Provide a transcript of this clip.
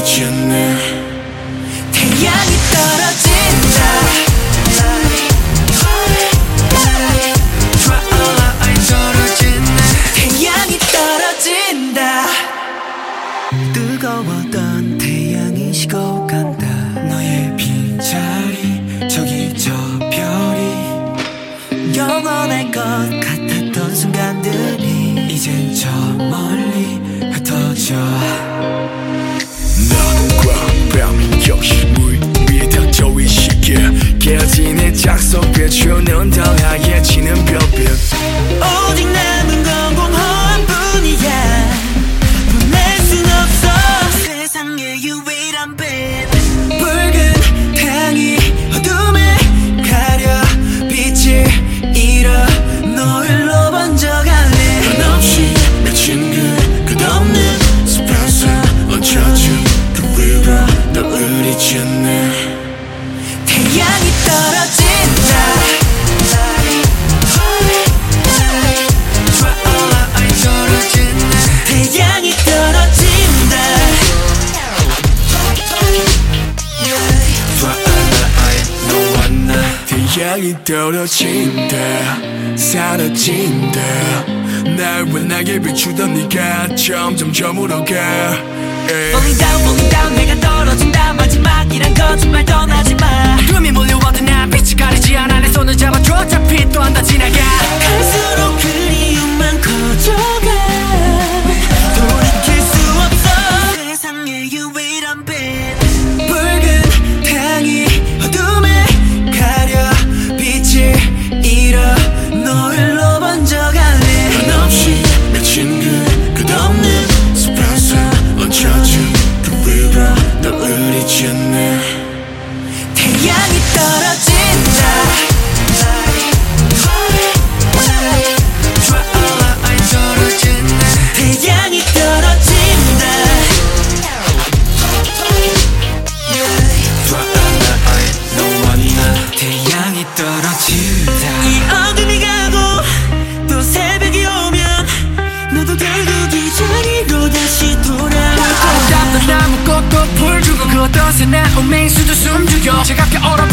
지네. 태양이 떨어진다. 태양이 떨어진다. 뜨거웠던 태양이 식어 간다. 너의 빈자리 저기 저 별이 영원할 것 같았던 순간들이 이젠 저 멀리 흩어져. 너는 광범위 역시 물 위에 닥쳐 이 시계 깨어진 짝속에 주는 더 하얘지는 별빛. 오직 남은 건 공허한 뿐이야. 보낼 순 없어 세상의 유일한 빛. 붉은 태양이 어둠에 가려 빛을 잃어 노을로 번져갈래. 한없이 맺힌 그 끝없는 숲에서 얹혀준 그 위로 너울이 지네. 태양이 떨어진다. 태양이 떨어진다. 태양이 떨어진다. 사라진다. 날 원하게 비추던 네가 점점 저물어가. Falling down 내가 떨어진다. 마지막이란 거짓말 떠나지마. 꿈이 몰려와도 난 빛이 가리지 않아. 내 손을 잡아줘. 어차피 또 한 번 지나가. 갈수록 그리움만 커져가. 돌이킬 수 없어 세상의 유일한 빛. 붉은 태양이 어둠에 가려 빛을 잃어 노을로 번져갈래. 한없이 맺힌 그 끝없는 숲에서 얹혀준 그 위로 너울이 지네. 태양이 떨어진다. 태양이 떨어진다. 태양이 떨어진다. 이 어둠이 가고 또 새벽이 오면 너도 결국 이 자리로 다시 돌아올 거야. 아름답던 나무꽃도 불 주고 그 어떤 새나 운명수도 숨죽여 차갑게 얼어